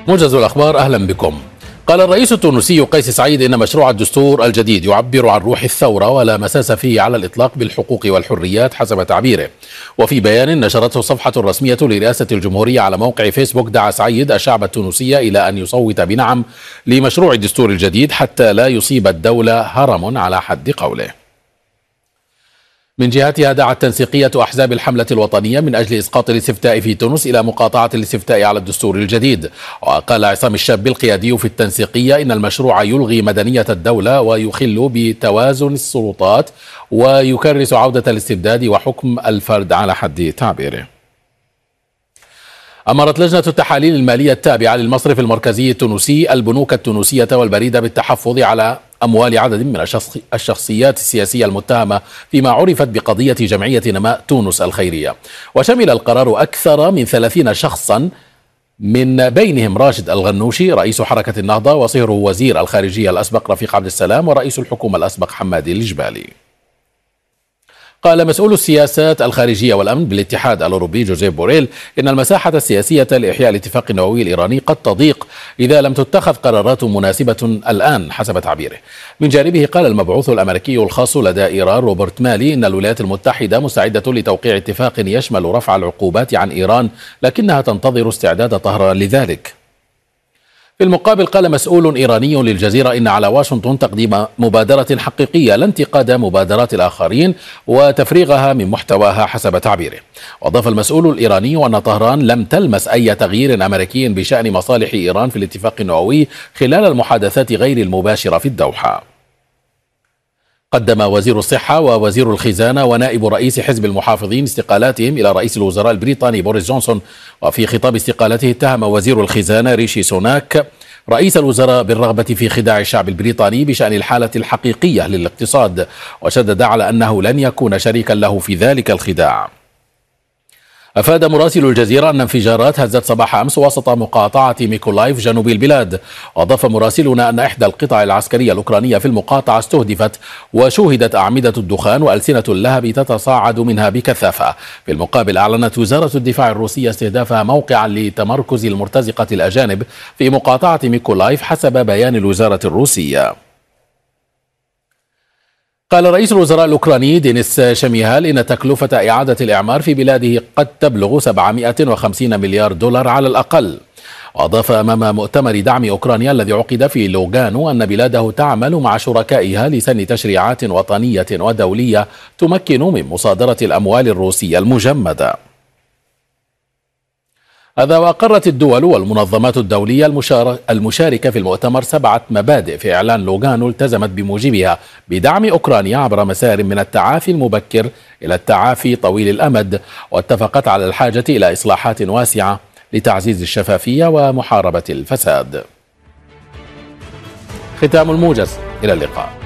موجز الأخبار، أهلا بكم. قال الرئيس التونسي قيس سعيد إن مشروع الدستور الجديد يعبر عن روح الثورة ولا مساس فيه على الإطلاق بالحقوق والحريات حسب تعبيره. وفي بيان نشرته الصفحة الرسمية لرئاسة الجمهورية على موقع فيسبوك، دعا سعيد الشعب التونسي إلى أن يصوت بنعم لمشروع الدستور الجديد حتى لا يصيب الدولة هرم على حد قوله. من جهتها دعت تنسيقية أحزاب الحملة الوطنية من أجل إسقاط الاستفتاء في تونس إلى مقاطعة الاستفتاء على الدستور الجديد. وقال عصام الشاب القيادي في التنسيقية إن المشروع يلغي مدنية الدولة ويخل بتوازن السلطات ويكرس عودة الاستبداد وحكم الفرد على حد تعبيره. أمرت لجنة التحاليل المالية التابعة للمصرف المركزي التونسي البنوك التونسية والبريد بالتحفظ على أموال عدد من الشخصيات السياسية المتهمة فيما عرفت بقضية جمعية نماء تونس الخيرية. وشمل القرار أكثر من 30 شخصا، من بينهم راشد الغنوشي رئيس حركة النهضة، وصهره وزير الخارجية الأسبق رفيق عبد السلام، ورئيس الحكومة الأسبق حمادي الجبالي. قال مسؤول السياسات الخارجية والأمن بالاتحاد الأوروبي جوزيف بوريل إن المساحة السياسية لإحياء الاتفاق النووي الإيراني قد تضيق إذا لم تتخذ قرارات مناسبة الآن حسب تعبيره. من جانبه قال المبعوث الأمريكي الخاص لدى إيران روبرت مالي إن الولايات المتحدة مستعدة لتوقيع اتفاق يشمل رفع العقوبات عن إيران، لكنها تنتظر استعداد طهران لذلك. في المقابل قال مسؤول إيراني للجزيرة إن على واشنطن تقديم مبادرة حقيقية لا انتقاد مبادرات الآخرين وتفريغها من محتواها حسب تعبيره. وأضاف المسؤول الإيراني أن طهران لم تلمس أي تغيير أمريكي بشأن مصالح إيران في الاتفاق النووي خلال المحادثات غير المباشرة في الدوحة. قدم وزير الصحة ووزير الخزانة ونائب رئيس حزب المحافظين استقالاتهم إلى رئيس الوزراء البريطاني بوريس جونسون. وفي خطاب استقالته اتهم وزير الخزانة ريشي سوناك رئيس الوزراء بالرغبة في خداع الشعب البريطاني بشأن الحالة الحقيقية للاقتصاد، وشدد على أنه لن يكون شريكا له في ذلك الخداع. أفاد مراسل الجزيرة أن انفجارات هزت صباح أمس وسط مقاطعة ميكولايف جنوب البلاد. وأضاف مراسلنا أن إحدى القطع العسكرية الأوكرانية في المقاطعة استهدفت وشوهدت أعمدة الدخان وألسنة اللهب تتصاعد منها بكثافة. في المقابل أعلنت وزارة الدفاع الروسية استهدافها موقعا لتمركز المرتزقة الأجانب في مقاطعة ميكولايف حسب بيان الوزارة الروسية. قال رئيس الوزراء الأوكراني دينيس شميهال إن تكلفة إعادة الإعمار في بلاده قد تبلغ 750 مليار دولار على الأقل. وأضاف أمام مؤتمر دعم أوكرانيا الذي عقد في لوغانو أن بلاده تعمل مع شركائها لسن تشريعات وطنية ودولية تمكن من مصادرة الأموال الروسية المجمدة. هذا وأقرت الدول والمنظمات الدولية المشاركة في المؤتمر 7 مبادئ في إعلان لوغانو التزمت بموجبها بدعم أوكرانيا عبر مسار من التعافي المبكر إلى التعافي طويل الأمد، واتفقت على الحاجة إلى إصلاحات واسعة لتعزيز الشفافية ومحاربة الفساد. ختام الموجز، إلى اللقاء.